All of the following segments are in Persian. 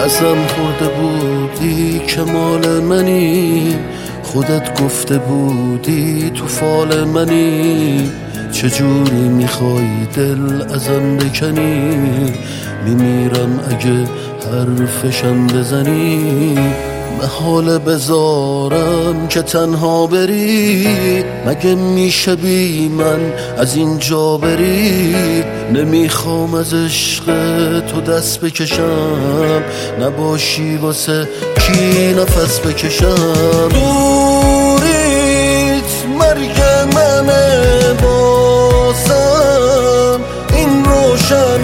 قسم خورده بودی که مال منی، خودت گفته بودی تو فال منی. چجوری میخوای دل ازم بکنی؟ میمیرم اگه حرفشم بزنی. محاله بذارم که تنها بری، مگه میشه بی من از اینجا بری؟ نمیخوام از عشق تو دست بکشم، نباشی واسه کی نفس بکشم. دوریت مرگ منه، بازم این روشن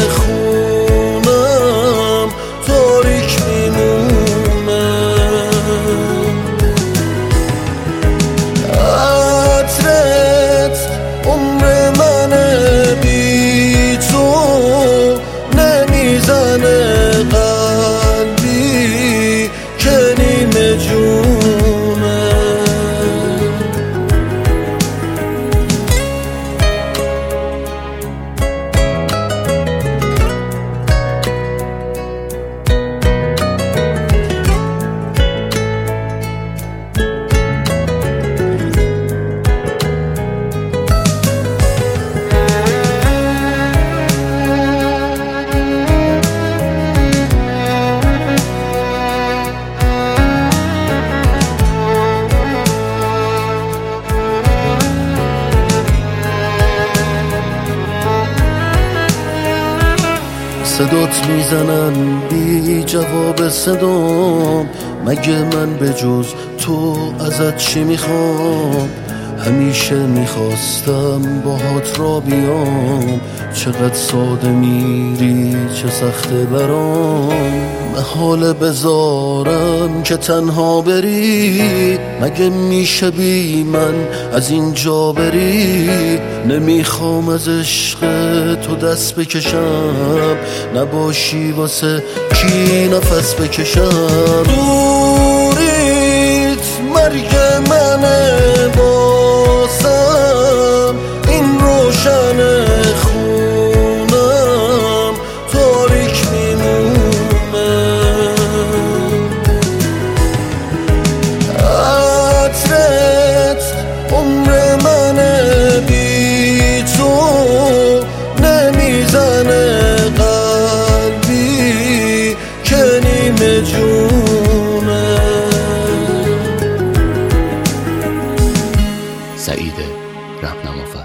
خونم تاریک میمونه. عطرت عمر منه، بی تو نمیزنه قلبی که نیمه جونه. صدات میزنن بی جواب صدام، مگه من به جز تو ازت چی میخوام؟ همیشه میخواستم باهات را بیام، چقدر ساده میری چه سخته برام. محاله بذارم که تنها بری، مگه میشه بی من از اینجا بری؟ نمیخوام از عشق تو دست بکشم، نباشی واسه کی نفس بکشم. دوریت مرگ منه، بازم این روشن خونم تاریک میمونه. عطرت عمر منه، بی تو نمیزنه قلبی که نیمه جونه. سعید رهنما